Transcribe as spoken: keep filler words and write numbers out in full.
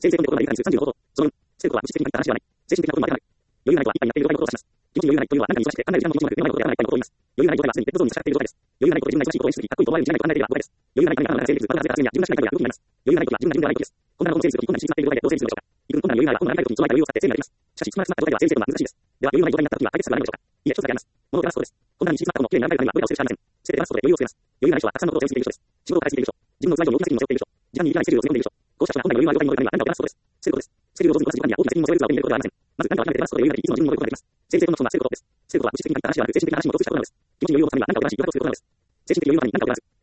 生成コンテンツコードがさんじゅうごほど。そのよん、生徒は物質的な話ではない。精神的なこともある。余裕がないことは一体やっていることを話します。気持ちに余裕がないというのは何かに詳しくて考える時間も気持ちもなく、目の前のことをやらないということを言います。余裕がない状態はすでにペットゾーンに差し掛かっている状態です。余裕がないことで自分が忙しいことを演出し、かっこいいことを前にしないことを考えている状態です。余裕がない金が生理物、体が生理物、自分がしないことや動きになります。余裕がないことは自分が自分ではないことです。こんなことを整理するとき、困難に進まっている状態でどう整理するのでしょうか。一分困難の余裕がないは困難ないことにその間余裕を使って整理ができます。しかし、つまらなくなった状態では整理するのは難しいです。では、余裕がない状態になったときは解決策は何でしょうか。いいえ、一つだけあります。物を手放すことです。困難に縮まったものをきれいに並べるためにはどれかを整理しかありません。すべて手放すことで余裕を作れます。余裕がない人はたくさんのことを背負いすぎている人です。仕事を変えすぎている人、自分の辛いと大きな責任を背負っている人、時間にいけないスケジュールを詰め込んでいる人、こうした人は本来余裕がある状態に戻るためには何かを手放すことです。捨てることです。捨てることを上手にこなす時間には大きな責任を背負える図は手に入れることではありません。まず何かを諦めて手放すことで余裕ができ、いつも自分に戻ることができます。生理性コンの本は捨てることです。捨てることは物質的な話ではなく、精神的な話に基づいたことなのです。気持ちに余裕を持つためには何かを手放し、余裕を持つことをすることなのです。精神的余裕のために何かを手放す。